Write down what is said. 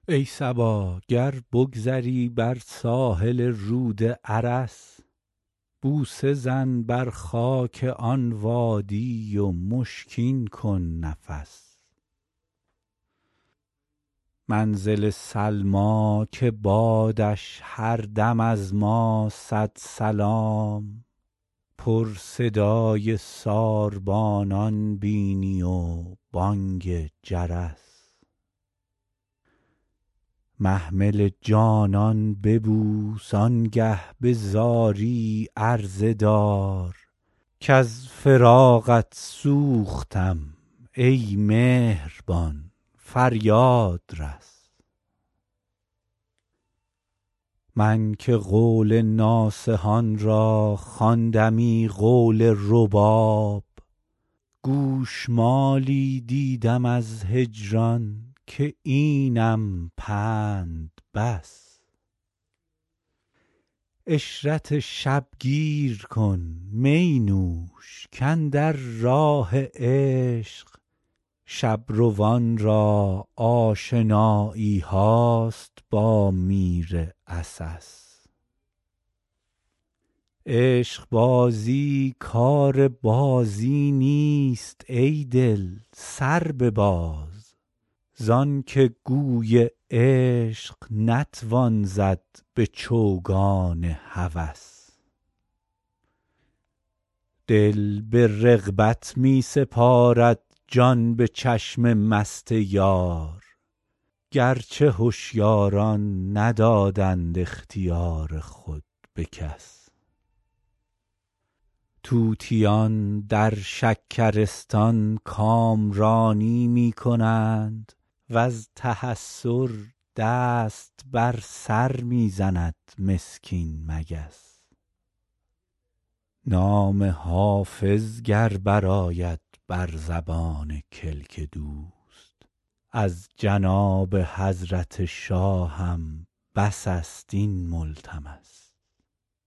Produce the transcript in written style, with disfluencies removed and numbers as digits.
ای صبا گر بگذری بر ساحل رود ارس، بوسه زن بر خاک آن وادی و مشکین کن نفس. منزل سلمیٰ که بادش هر دم از ما صد سلام، پر صدای ساربانان بینی و بانگ جرس. محمل جانان ببوس آنگه به زاری عرضه دار، کز فراقت سوختم ای مهربان فریاد رس. من که قول ناصحان را خواندمی قول رباب، گوشمالی دیدم از هجران که اینم پند بس. عشرت شبگیر کن می نوش کاندر راه عشق، شبروان را آشنایی هاست با میر عسس. عشقبازی کار بازی نیست ای دل سر بباز، زان که گوی عشق نتوان زد به چوگان هوس. دل به رغبت می سپارد جان به چشم مست یار، گرچه هشیاران ندادند اختیار خود به کس. طوطیان در شکرستان کامرانی می کنند، وز تحسر دست بر سر می زند مسکین مگس. نام حافظ گر برآید بر زبان کلک دوست، از جناب حضرت شاهم بس است این ملتمس.